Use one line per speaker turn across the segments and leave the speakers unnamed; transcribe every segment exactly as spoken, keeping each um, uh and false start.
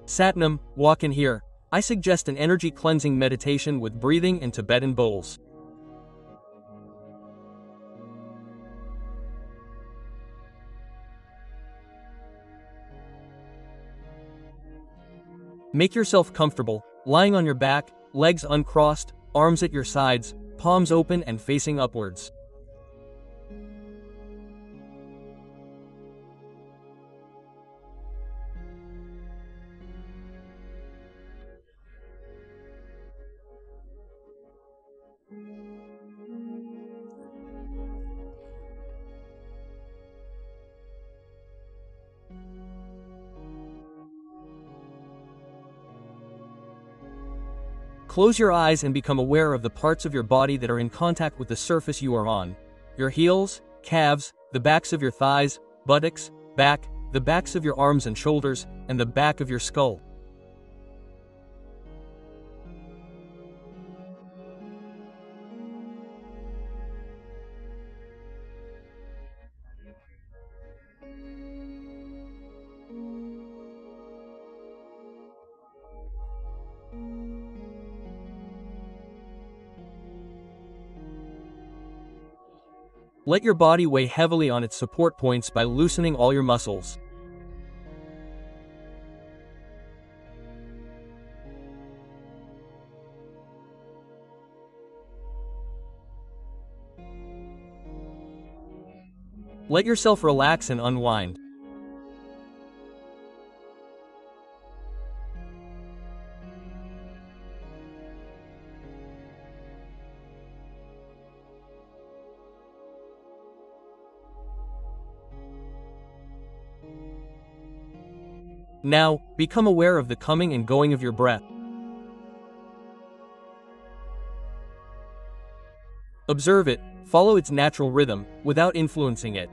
Satnam, walk in here. I suggest an energy cleansing meditation with breathing and Tibetan bowls. Make yourself comfortable, lying on your back, legs uncrossed, arms at your sides, palms open and facing upwards. Close your eyes and become aware of the parts of your body that are in contact with the surface you are on. Your heels, calves, the backs of your thighs, buttocks, back, the backs of your arms and shoulders, and the back of your skull. Let your body weigh heavily on its support points by loosening all your muscles. Let yourself relax and unwind. Now, become aware of the coming and going of your breath. Observe it, follow its natural rhythm, without influencing it.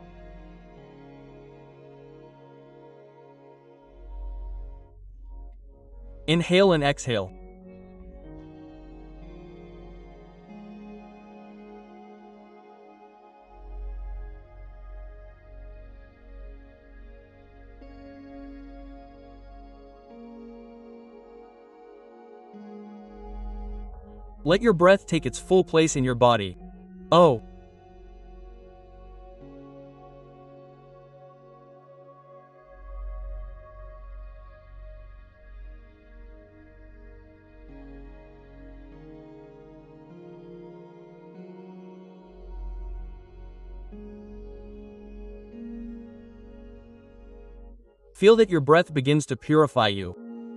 Inhale and exhale. Let your breath take its full place in your body. Oh. Feel that your breath begins to purify you.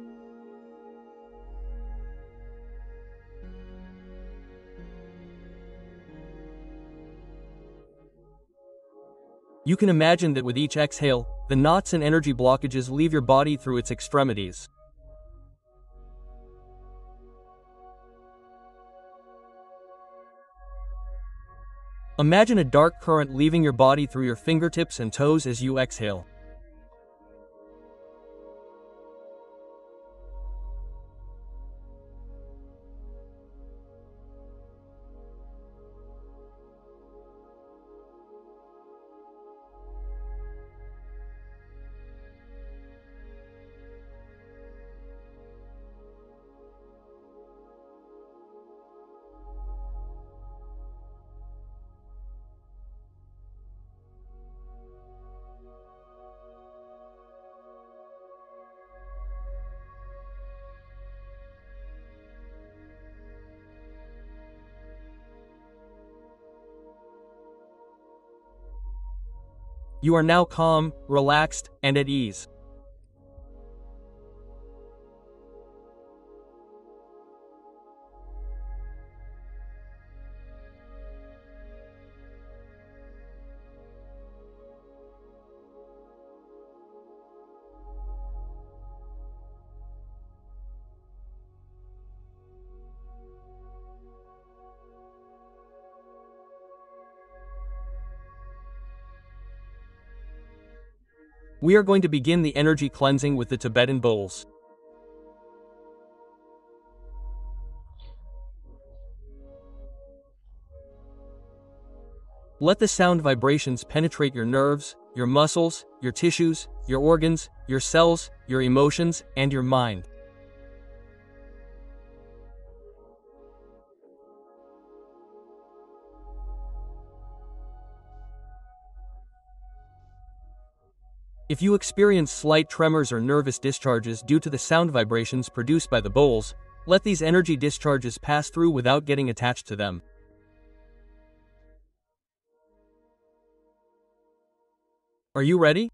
You can imagine that with each exhale, the knots and energy blockages leave your body through its extremities. Imagine a dark current leaving your body through your fingertips and toes as you exhale. You are now calm, relaxed, and at ease. We are going to begin the energy cleansing with the Tibetan bowls. Let the sound vibrations penetrate your nerves, your muscles, your tissues, your organs, your cells, your emotions, and your mind. If you experience slight tremors or nervous discharges due to the sound vibrations produced by the bowls, let these energy discharges pass through without getting attached to them. Are you ready?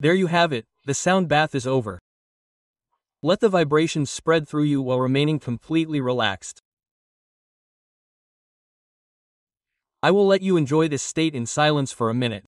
There you have it, the sound bath is over. Let the vibrations spread through you while remaining completely relaxed. I will let you enjoy this state in silence for a minute.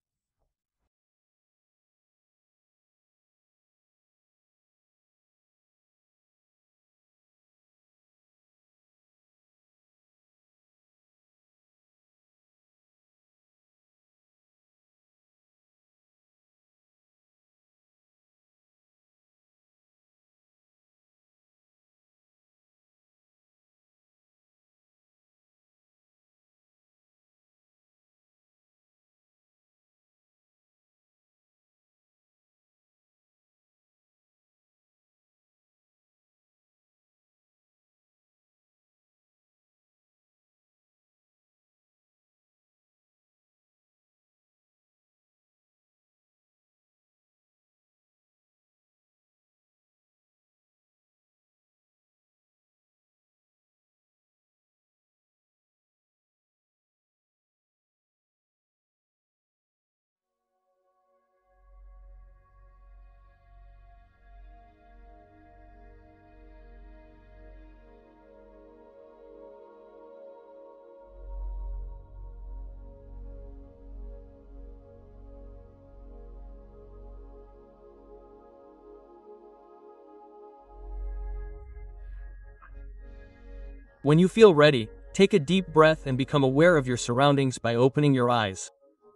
When you feel ready, take a deep breath and become aware of your surroundings by opening your eyes.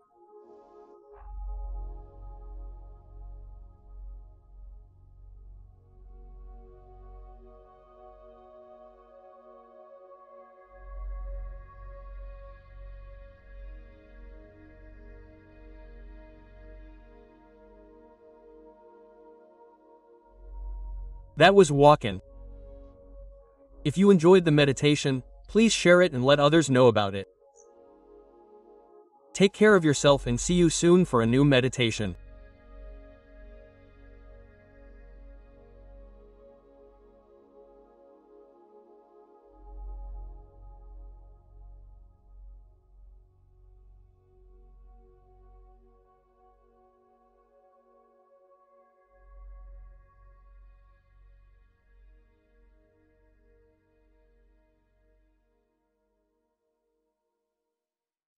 That was walking. If you enjoyed the meditation, please share it and let others know about it. Take care of yourself and see you soon for a new meditation.